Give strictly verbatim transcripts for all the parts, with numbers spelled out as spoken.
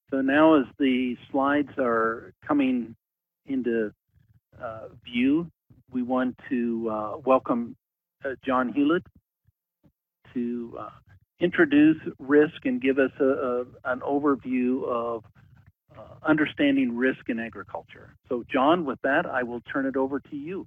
So now as the slides are coming into uh, view, we want to uh, welcome uh, John Hewlett to uh, introduce risk and give us a, a, an overview of uh, understanding risk in agriculture. So John, with that, I will turn it over to you.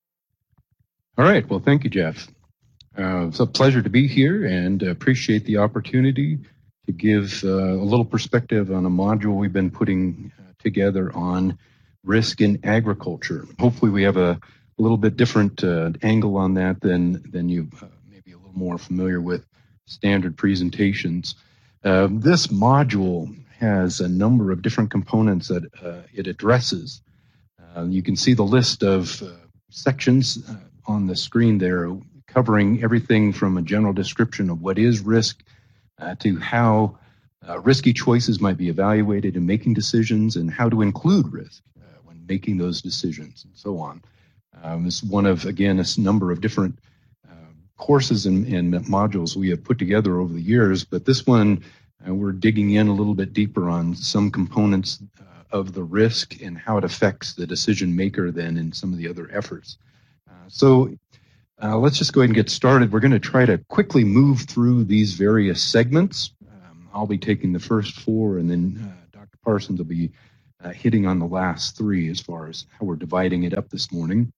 All right. Well, thank you, Jeff. Uh, it's a pleasure to be here and appreciate the opportunity to give uh, a little perspective on a module we've been putting uh, together on risk in agriculture. Hopefully we have a, a little bit different uh, angle on that than, than you uh, maybe a little more familiar with standard presentations. Uh, this module has a number of different components that uh, it addresses. Uh, you can see the list of uh, sections uh, on the screen there, covering everything from a general description of what is risk uh, to how uh, risky choices might be evaluated in making decisions and how to include risk uh, when making those decisions and so on. Um, it's one of, again, a number of different uh, courses and, and modules we have put together over the years, but this one uh, we're digging in a little bit deeper on some components uh, of the risk and how it affects the decision maker then in some of the other efforts. Uh, so Uh, let's just go ahead and get started. We're going to try to quickly move through these various segments. Um, I'll be taking the first four, and then uh, Doctor Parsons will be uh, hitting on the last three as far as how we're dividing it up this morning.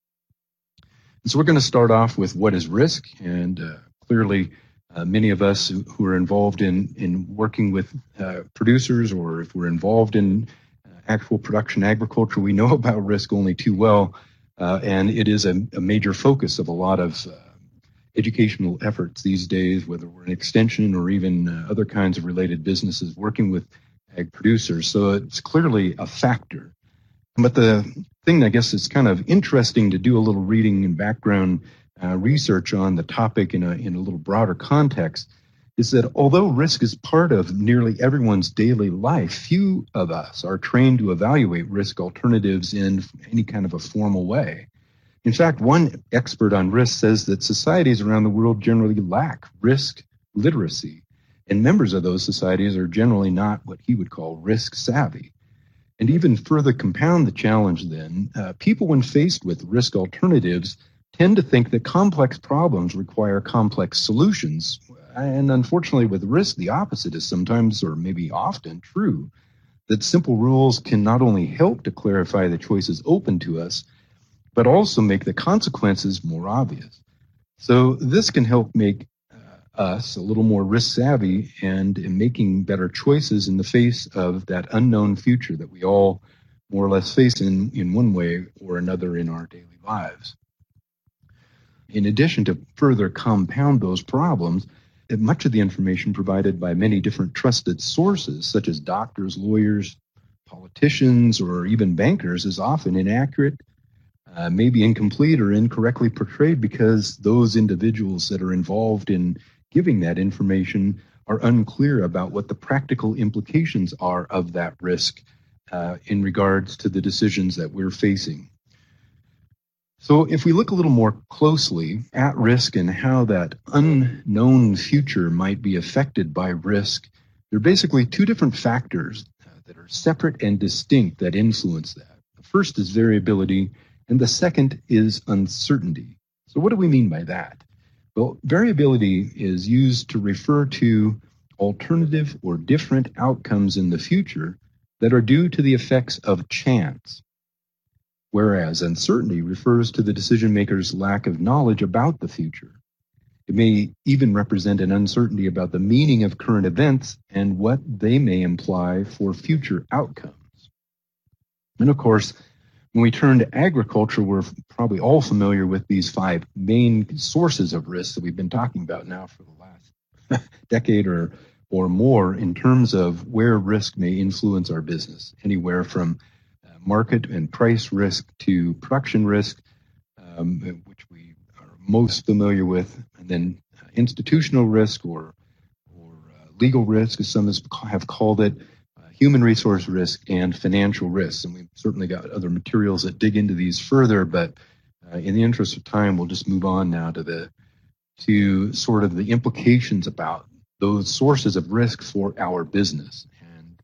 And so we're going to start off with what is risk, and uh, clearly uh, many of us who, who are involved in, in working with uh, producers, or if we're involved in uh, actual production agriculture, we know about risk only too well. Uh, and it is a, a major focus of a lot of uh, educational efforts these days, whether we're an extension or even uh, other kinds of related businesses working with ag producers. So it's clearly a factor. But the thing, I guess, is kind of interesting to do a little reading and background uh, research on the topic in a, in a little broader context is that although risk is part of nearly everyone's daily life, few of us are trained to evaluate risk alternatives in any kind of a formal way. In fact, one expert on risk says that societies around the world generally lack risk literacy, and members of those societies are generally not what he would call risk savvy. And even further compound the challenge then, uh, people when faced with risk alternatives tend to think that complex problems require complex solutions. And unfortunately, with risk, the opposite is sometimes, or maybe often, true, that simple rules can not only help to clarify the choices open to us, but also make the consequences more obvious. So this can help make uh, us a little more risk savvy and in making better choices in the face of that unknown future that we all more or less face in, in one way or another in our daily lives. In addition to further compound those problems, much of the information provided by many different trusted sources, such as doctors, lawyers, politicians, or even bankers, is often inaccurate, uh, maybe incomplete or incorrectly portrayed because those individuals that are involved in giving that information are unclear about what the practical implications are of that risk uh, in regards to the decisions that we're facing. So if we look a little more closely at risk and how that unknown future might be affected by risk, there are basically two different factors uh, that are separate and distinct that influence that. The first is variability, and the second is uncertainty. So what do we mean by that? Well, variability is used to refer to alternative or different outcomes in the future that are due to the effects of chance, whereas uncertainty refers to the decision maker's lack of knowledge about the future. It may even represent an uncertainty about the meaning of current events and what they may imply for future outcomes. And of course, when we turn to agriculture, we're probably all familiar with these five main sources of risk that we've been talking about now for the last decade or, or more in terms of where risk may influence our business, anywhere from market and price risk to production risk, um, which we are most familiar with, and then uh, institutional risk or, or uh, legal risk, as some have called it, uh, human resource risk, and financial risk. And we've certainly got other materials that dig into these further, but uh, in the interest of time, we'll just move on now to the to sort of the implications about those sources of risk for our business. And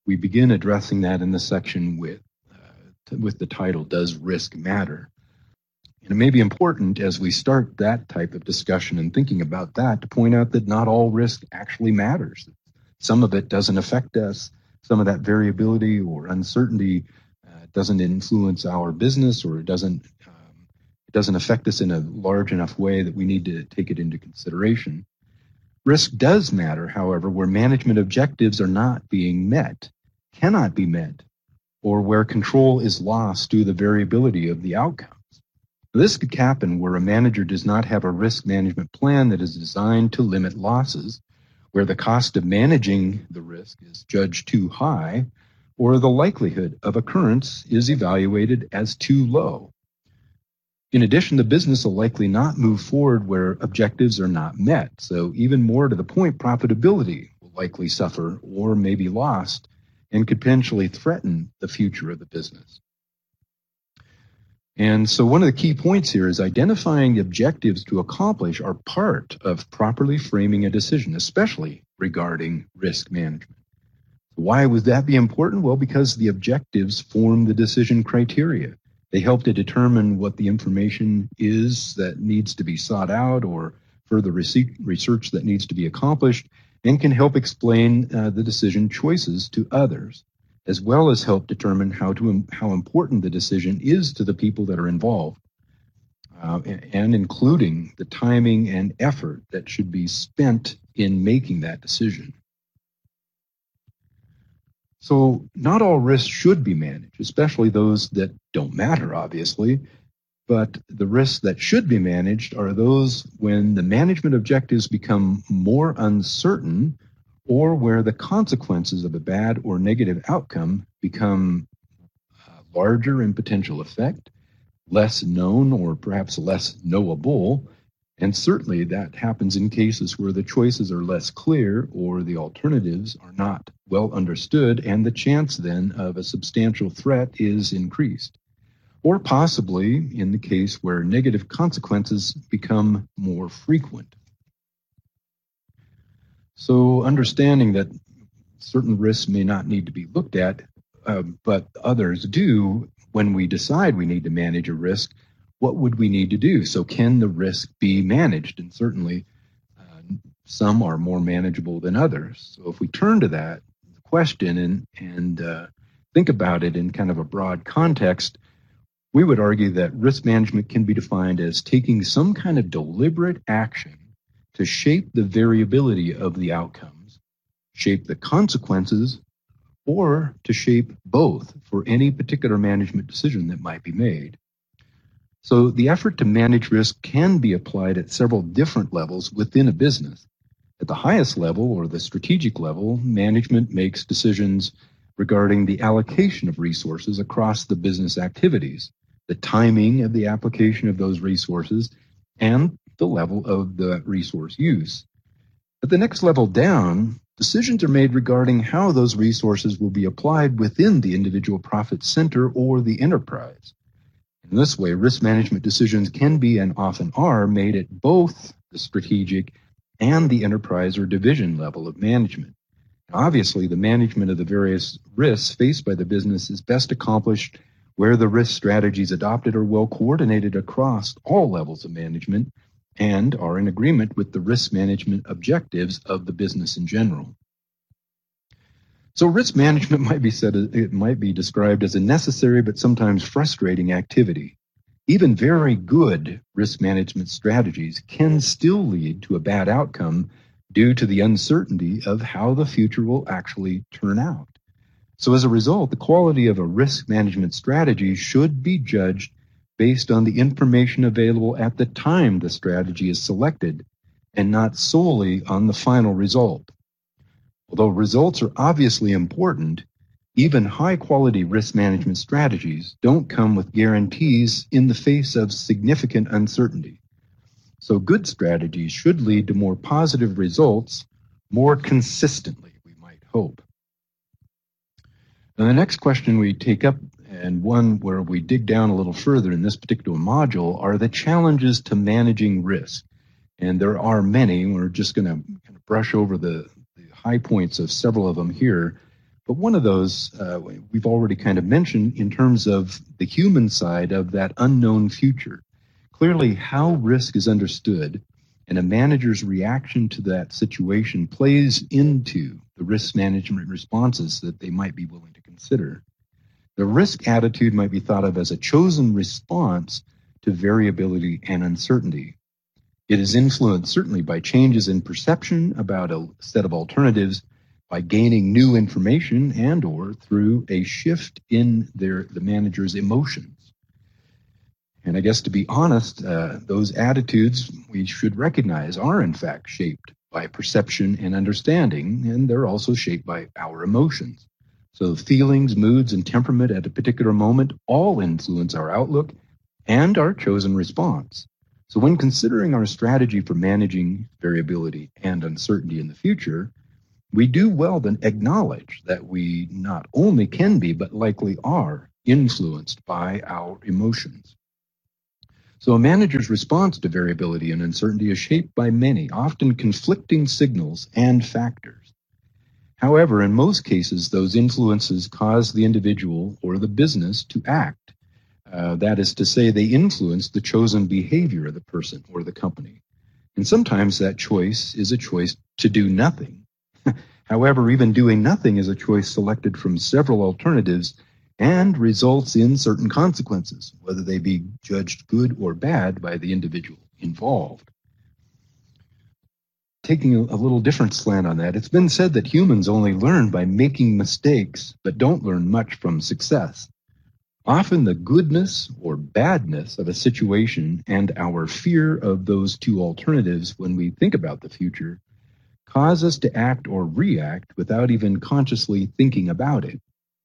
we begin addressing that in the section with, uh, with the title, Does Risk Matter? And it may be important as we start that type of discussion and thinking about that to point out that not all risk actually matters. Some of it doesn't affect us. Some of that variability or uncertainty uh, doesn't influence our business, or it doesn't um, it doesn't affect us in a large enough way that we need to take it into consideration. Risk does matter, however, where management objectives are not being met, cannot be met, or where control is lost due to the variability of the outcomes. This could happen where a manager does not have a risk management plan that is designed to limit losses, where the cost of managing the risk is judged too high, or the likelihood of occurrence is evaluated as too low. In addition, the business will likely not move forward where objectives are not met. So even more to the point, profitability will likely suffer or may be lost and could potentially threaten the future of the business. And so one of the key points here is identifying the objectives to accomplish are part of properly framing a decision, especially regarding risk management. Why would that be important? Well, because the objectives form the decision criteria. They help to determine what the information is that needs to be sought out or further research that needs to be accomplished, and can help explain uh, the decision choices to others, as well as help determine how to how important the decision is to the people that are involved, uh, and including the timing and effort that should be spent in making that decision. So not all risks should be managed, especially those that don't matter, obviously, but the risks that should be managed are those when the management objectives become more uncertain, or where the consequences of a bad or negative outcome become uh, larger in potential effect, less known or perhaps less knowable, and certainly that happens in cases where the choices are less clear or the alternatives are not well understood, and the chance then of a substantial threat is increased. Or possibly in the case where negative consequences become more frequent. So understanding that certain risks may not need to be looked at, uh, but others do, when we decide we need to manage a risk, what would we need to do? So can the risk be managed? And certainly uh, some are more manageable than others. So if we turn to that question and, and uh, think about it in kind of a broad context, we would argue that risk management can be defined as taking some kind of deliberate action to shape the variability of the outcomes, shape the consequences, or to shape both for any particular management decision that might be made. So the effort to manage risk can be applied at several different levels within a business. At the highest level, or the strategic level, management makes decisions regarding the allocation of resources across the business activities, the timing of the application of those resources, and the level of the resource use. At the next level down, decisions are made regarding how those resources will be applied within the individual profit center or the enterprise. In this way, risk management decisions can be and often are made at both the strategic and the enterprise or division level of management. Obviously, the management of the various risks faced by the business is best accomplished where the risk strategies adopted are well coordinated across all levels of management and are in agreement with the risk management objectives of the business in general. So risk management might be said, it might be described as a necessary but sometimes frustrating activity. Even very good risk management strategies can still lead to a bad outcome due to the uncertainty of how the future will actually turn out. So as a result, the quality of a risk management strategy should be judged based on the information available at the time the strategy is selected, and not solely on the final result. Although results are obviously important, even high-quality risk management strategies don't come with guarantees in the face of significant uncertainty. So good strategies should lead to more positive results more consistently, we might hope. Now, the next question we take up, and one where we dig down a little further in this particular module, are the challenges to managing risk. And there are many. We're just going to kind of brush over the, the high points of several of them here. But one of those uh, we've already kind of mentioned in terms of the human side of that unknown future. Clearly, how risk is understood and a manager's reaction to that situation plays into the risk management responses that they might be willing to consider. The risk attitude might be thought of as a chosen response to variability and uncertainty. It is influenced certainly by changes in perception about a set of alternatives, by gaining new information, and or through a shift in their the manager's emotions. And I guess to be honest, uh, those attitudes we should recognize are in fact shaped by perception and understanding, and they're also shaped by our emotions. So feelings, moods, and temperament at a particular moment all influence our outlook and our chosen response. So when considering our strategy for managing variability and uncertainty in the future, we do well to acknowledge that we not only can be, but likely are influenced by our emotions. So a manager's response to variability and uncertainty is shaped by many, often conflicting signals and factors. However, in most cases, those influences cause the individual or the business to act. Uh, that is to say, they influence the chosen behavior of the person or the company. And sometimes that choice is a choice to do nothing. However, even doing nothing is a choice selected from several alternatives and results in certain consequences, whether they be judged good or bad by the individual involved. Taking a, a little different slant on that, it's been said that humans only learn by making mistakes, but don't learn much from success. Often the goodness or badness of a situation and our fear of those two alternatives when we think about the future cause us to act or react without even consciously thinking about it.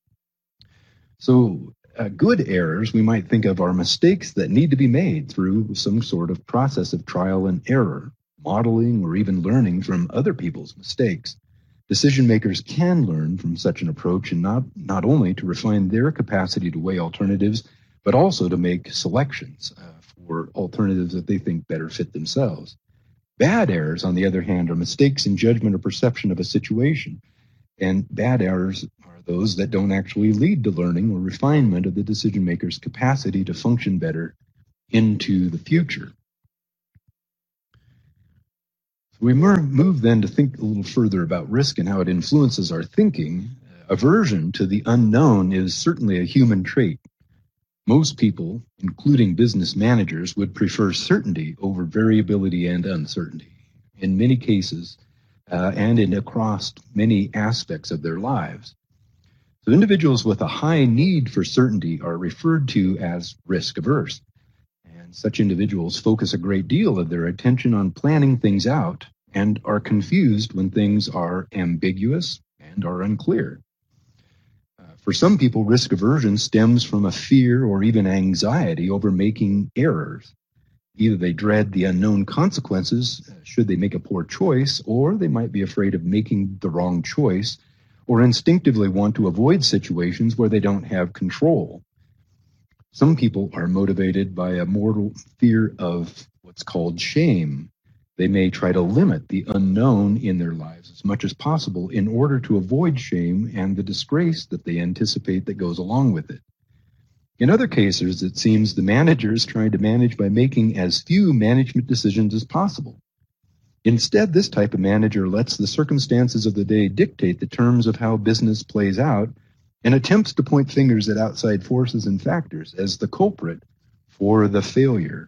So uh, good errors we might think of are mistakes that need to be made through some sort of process of trial and error, modeling, or even learning from other people's mistakes. Decision makers can learn from such an approach and not, not only to refine their capacity to weigh alternatives, but also to make selections uh, for alternatives that they think better fit themselves. Bad errors, on the other hand, are mistakes in judgment or perception of a situation. And bad errors are those that don't actually lead to learning or refinement of the decision maker's capacity to function better into the future. We move then to think a little further about risk and how it influences our thinking. Aversion to the unknown is certainly a human trait. Most people, including business managers, would prefer certainty over variability and uncertainty in many cases uh, and in across many aspects of their lives. So individuals with a high need for certainty are referred to as risk averse. And such individuals focus a great deal of their attention on planning things out and are confused when things are ambiguous and are unclear. Uh, for some people, risk aversion stems from a fear or even anxiety over making errors. Either they dread the unknown consequences uh, should they make a poor choice, or they might be afraid of making the wrong choice, or instinctively want to avoid situations where they don't have control. Some people are motivated by a mortal fear of what's called shame. They may try to limit the unknown in their lives as much as possible in order to avoid shame and the disgrace that they anticipate that goes along with it. In other cases, it seems the manager is trying to manage by making as few management decisions as possible. Instead, this type of manager lets the circumstances of the day dictate the terms of how business plays out and attempts to point fingers at outside forces and factors as the culprit for the failure.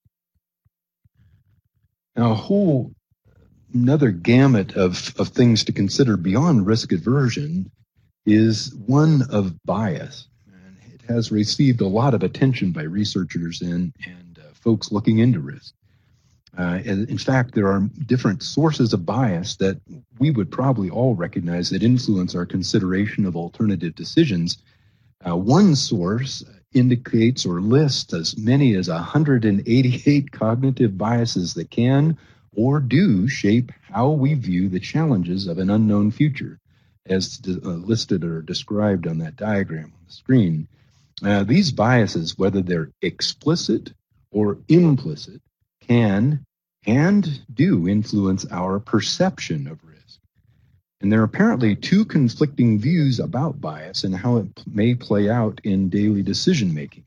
Now, a whole another gamut of, of things to consider beyond risk aversion is one of bias. And it has received a lot of attention by researchers and, and uh, folks looking into risk. Uh, in fact, there are different sources of bias that we would probably all recognize that influence our consideration of alternative decisions. Uh, one source indicates or lists as many as one hundred eighty-eight cognitive biases that can or do shape how we view the challenges of an unknown future, as uh, listed or described on that diagram on the screen. Uh, these biases, whether they're explicit or implicit, can and do influence our perception of risk. And there are apparently two conflicting views about bias and how it may play out in daily decision-making.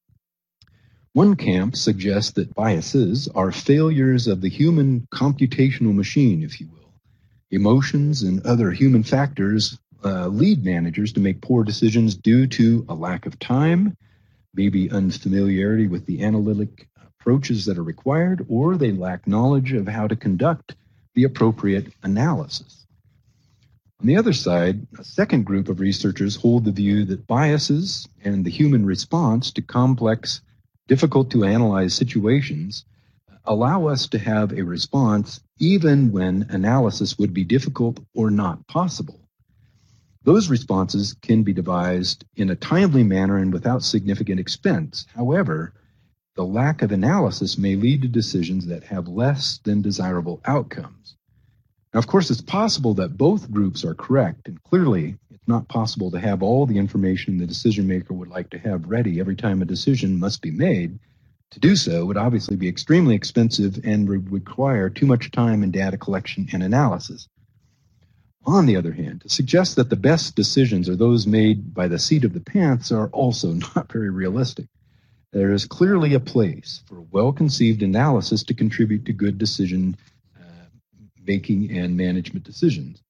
One camp suggests that biases are failures of the human computational machine, if you will. Emotions and other human factors uh, lead managers to make poor decisions due to a lack of time, maybe unfamiliarity with the analytic approaches that are required, or they lack knowledge of how to conduct the appropriate analysis. On the other side, a second group of researchers hold the view that biases and the human response to complex, difficult to analyze situations allow us to have a response even when analysis would be difficult or not possible. Those responses can be devised in a timely manner and without significant expense. However, the lack of analysis may lead to decisions that have less than desirable outcomes. Now, of course, it's possible that both groups are correct, and clearly it's not possible to have all the information the decision maker would like to have ready every time a decision must be made. To do so would obviously be extremely expensive and would require too much time in data collection and analysis. On the other hand, to suggest that the best decisions are those made by the seat of the pants are also not very realistic. There is clearly a place for well-conceived analysis to contribute to good decision uh, making and management decisions.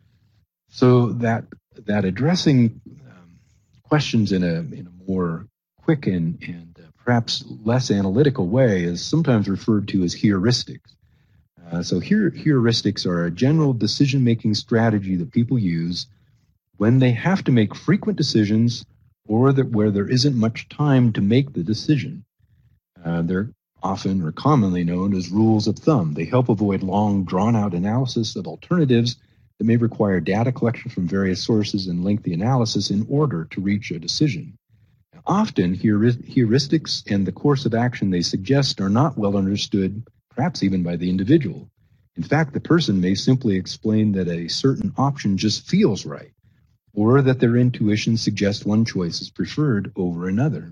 So that that addressing um, questions in a in a more quick and, and uh, perhaps less analytical way is sometimes referred to as heuristics. Uh, so here, heuristics are a general decision-making strategy that people use when they have to make frequent decisions or that where there isn't much time to make the decision. Uh, they're often or commonly known as rules of thumb. They help avoid long, drawn-out analysis of alternatives that may require data collection from various sources and lengthy analysis in order to reach a decision. Now, often, heuristics and the course of action they suggest are not well understood, perhaps even by the individual. In fact, the person may simply explain that a certain option just feels right, or that their intuition suggests one choice is preferred over another.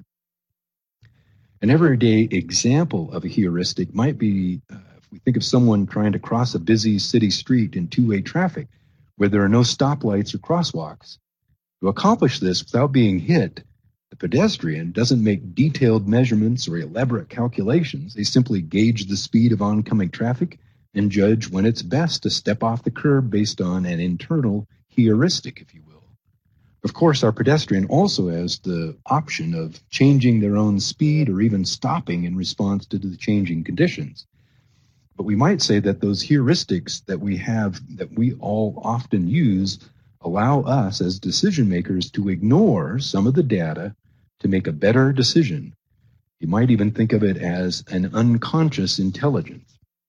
An everyday example of a heuristic might be, uh, if we think of someone trying to cross a busy city street in two-way traffic where there are no stoplights or crosswalks. To accomplish this without being hit, the pedestrian doesn't make detailed measurements or elaborate calculations. They simply gauge the speed of oncoming traffic and judge when it's best to step off the curb based on an internal heuristic, if you will. Of course, our pedestrian also has the option of changing their own speed or even stopping in response to the changing conditions. But we might say that those heuristics that we have, that we all often use, allow us as decision makers to ignore some of the data to make a better decision. You might even think of it as an unconscious intelligence.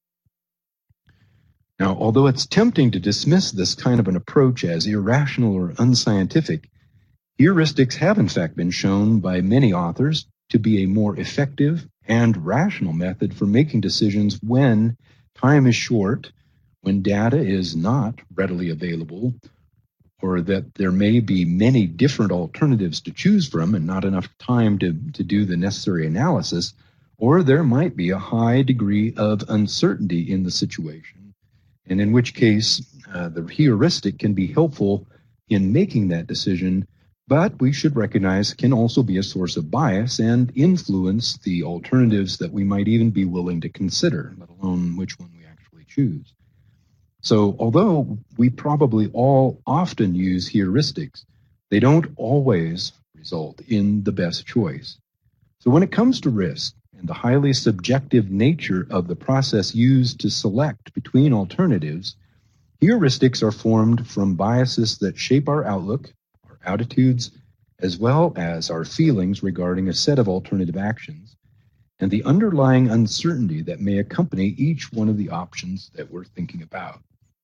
Now, although it's tempting to dismiss this kind of an approach as irrational or unscientific, heuristics have in fact been shown by many authors to be a more effective and rational method for making decisions when time is short, when data is not readily available, or that there may be many different alternatives to choose from and not enough time to, to do the necessary analysis, or there might be a high degree of uncertainty in the situation, and in which case uh, the heuristic can be helpful in making that decision, but we should recognize can also be a source of bias and influence the alternatives that we might even be willing to consider, let alone which one we actually choose. So although we probably all often use heuristics, they don't always result in the best choice. So when it comes to risk and the highly subjective nature of the process used to select between alternatives, heuristics are formed from biases that shape our outlook, our attitudes, as well as our feelings regarding a set of alternative actions, and the underlying uncertainty that may accompany each one of the options that we're thinking about.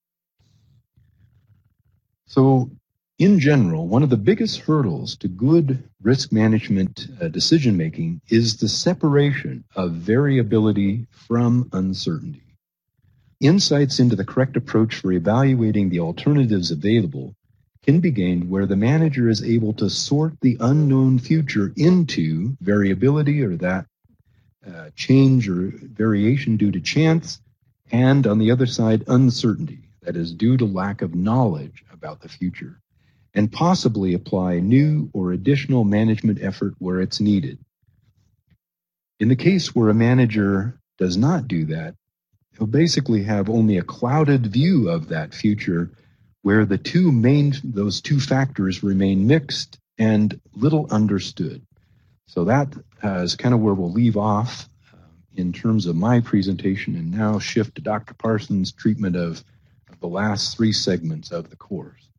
So, in general, one of the biggest hurdles to good risk management uh, decision-making is the separation of variability from uncertainty. Insights into the correct approach for evaluating the alternatives available can be gained where the manager is able to sort the unknown future into variability, or that uh, change or variation due to chance, and on the other side, uncertainty, that is due to lack of knowledge about the future, and possibly apply new or additional management effort where it's needed. In the case where a manager does not do that, he'll basically have only a clouded view of that future where the two main, those two factors remain mixed and little understood. So that uh, is kind of where we'll leave off uh, in terms of my presentation, and now shift to Doctor Parsons' treatment of, of the last three segments of the course.